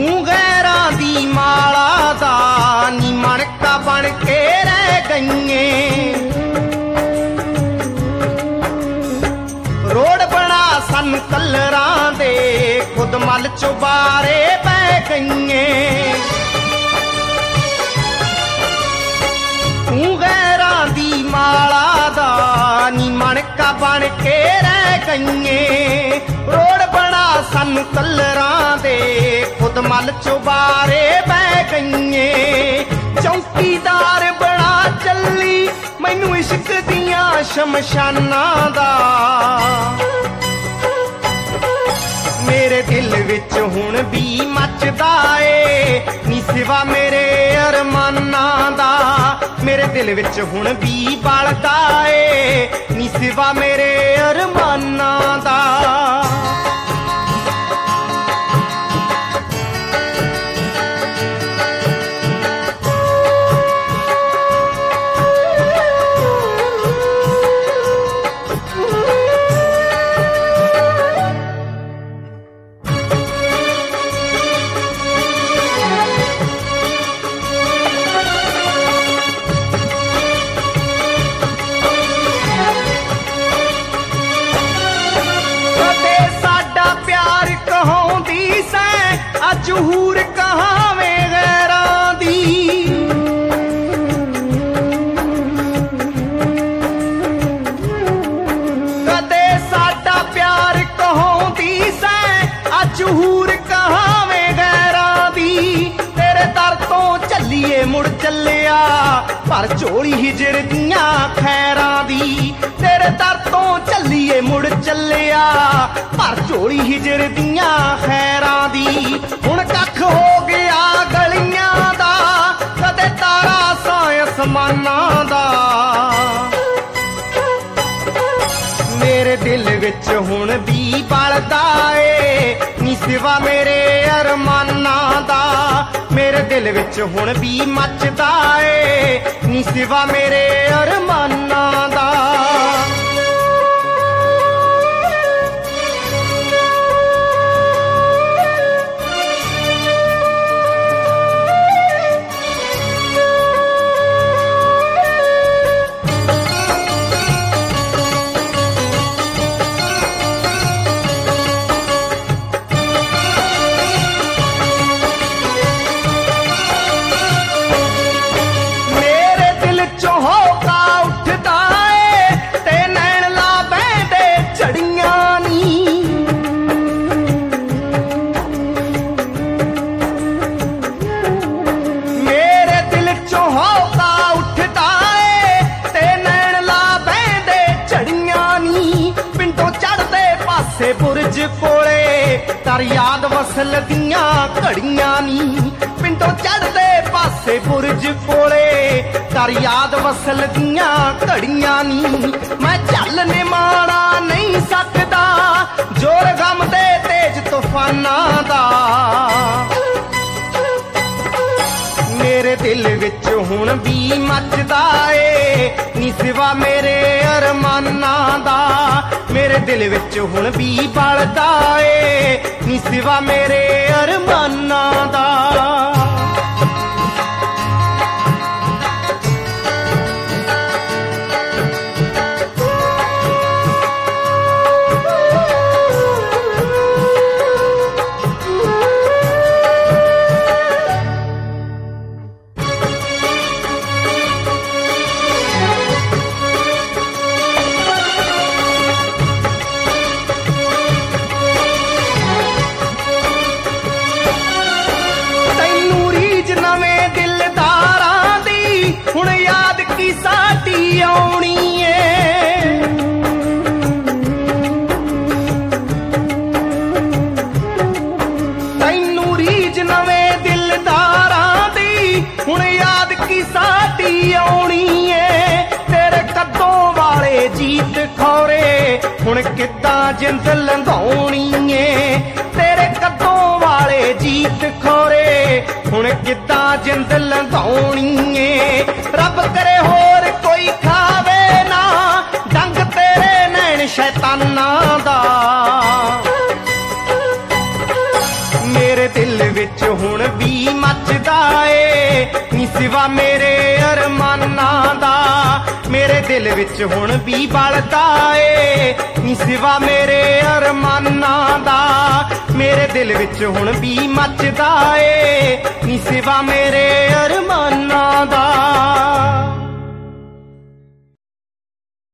ਤੂੰ ਗੈਰਾਂ ਦੀ ਮਾਲਾ ਦਾ ਨੀ ਮਣਕਾ ਬਣ ਕੇ ਰਹਿ ਗਈਏ। ਰੋਡ ਬਣਾ ਸਾਨੂੰ ਕਲਰਾਂ ਦੇ ਖੁਦ ਮੱਲ ਚੁਬਾਰੇ ਪੈ ਗਈਏ। ਤੂੰ ਗੈਰਾਂ ਦੀ ਮਾਲਾ ਦਾ ਨੀ ਮਣਕਾ ਬਣ ਕੇ ਰਹਿ ਗਈਏ। ਰੋਡ ਬਣਾ ਸਾਨੂੰ ਕਲਰਾਂ ਦੇ ਖੁਦ ਮੱਲ ਚੁਬਾਰੇ ਬਹਿ ਗਈਏ। ਚੌਕੀਦਾਰ ਬਣਾ ਚੱਲੀ ਮੈਨੂੰ ਇਸ਼ਕ ਦੀਆਂ ਸ਼ਮਸ਼ਾਨਾਂ ਦਾ। ਮੇਰੇ ਦਿਲ ਵਿੱਚ ਹੁਣ ਵੀ ਮੱਚਦਾ ਏ ਨੀ ਸਿਵਾ ਮੇਰੇ ਅਰਮਾਨਾਂ ਦਾ। ਮੇਰੇ ਦਿਲ ਵਿੱਚ ਹੁਣ ਵੀ ਬਲਦਾ ਏ ਨੀ ਸਿਵਾ ਮੇਰੇ ਅਰਮਾਨਾਂ ਦਾ। ਅੱਜ ਹੂਰ ਕਹਾਵੇਂ ਗੈਰਾਂ ਦੀ। ਕਦੇ ਸਾਡਾ ਪਿਆਰ ਕਹਾਉਂਦੀ ਸੈਂ ਅੱਜ ਹੂਰ ਕਹਾਵੇਂ ਗੈਰਾਂ ਦੀ। ਤੇਰੇ ਦਰ ਤੋਂ ਚੱਲੀਏ ਮੁੜ ਚੱਲਿਆ ਪਰ ਝੋਲੀ ਹਿਜਰ ਦੀਆਂ ਖੈਰਾਂ ਦੀ। ਤੇਰੇ ਦਰ ਤੋਂ ਚੱਲੀਏ ਮੁੜ ਚੱਲਿਆ ਪਰ ਝੋਲੀ ਹਿਜਰ ਦੀਆਂ ਖੈਰਾਂ ਦੀ। ਹੁਣ ਕੱਖ ਹੋ ਗਿਆ ਗਲੀਆਂ ਦਾ ਕਦੇ ਤਾਰਾ ਸਾਂ ਅਸਮਾਨਾਂ ਦਾ। ਮੇਰੇ ਦਿਲ ਵਿੱਚ ਹੁਣ ਵੀ ਬਲਦਾ ਏ ਨੀ ਸਿਵਾ ਮੇਰੇ ਅਰਮਾਨਾਂ ਦਾ। ਮੇਰੇ ਦਿਲ ਵਿੱਚ ਹੁਣ ਵੀ ਮੱਚਦਾ ਏ ਨੀ ਸਿਵਾ ਮੇਰੇ ਅਰਮਾਨਾਂ ਦਾ। ਬੁਰਜ ਕੋਲੇ ਤਰ ਯਾਦ ਵਸਲ ਦੀਆਂ ਘੜੀਆਂ ਨੀ। ਪਿੰਡੋਂ ਚੜ੍ਹਦੇ ਪਾਸੇ ਬੁਰਜ ਕੋਲੇ ਤਰ ਯਾਦ ਵਸਲ ਦੀਆਂ ਘੜੀਆਂ ਨੀ। ਮੈਂ ਚੱਲ ਨਿਮਾਣਾ ਨਹੀਂ ਸਕਦਾ ਜ਼ੋਰ ਗਮ ਦੇ ਤੇਜ ਤੂਫਾਨਾਂ ਦਾ। ਮੇਰੇ ਦਿਲ ਵਿੱਚ ਹੁਣ ਵੀ ਮੱਚਦਾ ਏ ਨੀ ਸਿਵਾ ਮੇਰੇ ਅਰਮਾਨਾਂ ਦਾ। ਮੇਰੇ ਦਿਲ ਵਿੱਚ ਹੁਣ ਵੀ ਬਲਦਾ ਏ ਨੀ ਸਿਵਾ ਮੇਰੇ ਅਰਮਾਨਾਂ ਦਾ। ਹੁਣ ਯਾਦ ਕੀ ਸਾਡੀ ਆਉਣੀ ਏ। ਤੈਨੂੰ ਰੀਝ ਨਵੇਂ ਦਿਲਦਾਰਾਂ ਦੀ ਹੁਣ ਯਾਦ ਕੀ ਸਾਡੀ ਆਉਣੀ ਏ। ਤੇਰੇ ਕੱਦੋਂ ਵਾਲੇ ਜੀਤ ਖੌਰੇ ਹੁਣ ਕਿੱਦਾਂ ਜਿੰਦ ਲੰਘਾਉਣੀ ਏ। ਤੇਰੇ ਕੱਦੋਂ ਵਾਲੇ ਜੀਤ ਖੌਰੇ ਹੁਣ ਕਿੱਦਾਂ ਜਿੰਦ ਲੰਘਾਉਣੀ ਏ। ਰੱਬ ਕਰੇ ਹੋਰ ਕੋਈ ਖਾਵੇ ਨਾ ਡੰਗ ਤੇਰੇ ਨੈਣ ਸ਼ੈਤਾਨਾਂ ਦਾ। ਮੇਰੇ ਦਿਲ ਵਿੱਚ ਹੁਣ ਵੀ ਮੱਚਦਾ ਏ ਨੀ ਸਿਵਾ ਮੇਰੇ ਅਰਮਾਨਾਂ ਦਾ। ਮੇਰੇ ਦਿਲ ਵਿੱਚ ਹੁਣ ਵੀ ਬਲਦਾ ਏ ਨੀ ਸਿਵਾ ਮੇਰੇ ਅਰਮਾਨਾਂ ਦਾ। ਮੇਰੇ ਦਿਲ ਵਿੱਚ ਹੁਣ ਵੀ ਮੱਚਦਾ ਏ ਨੀ ਸਿਵਾ ਮੇਰੇ ਅਰਮਾਨਾਂ ਦਾ।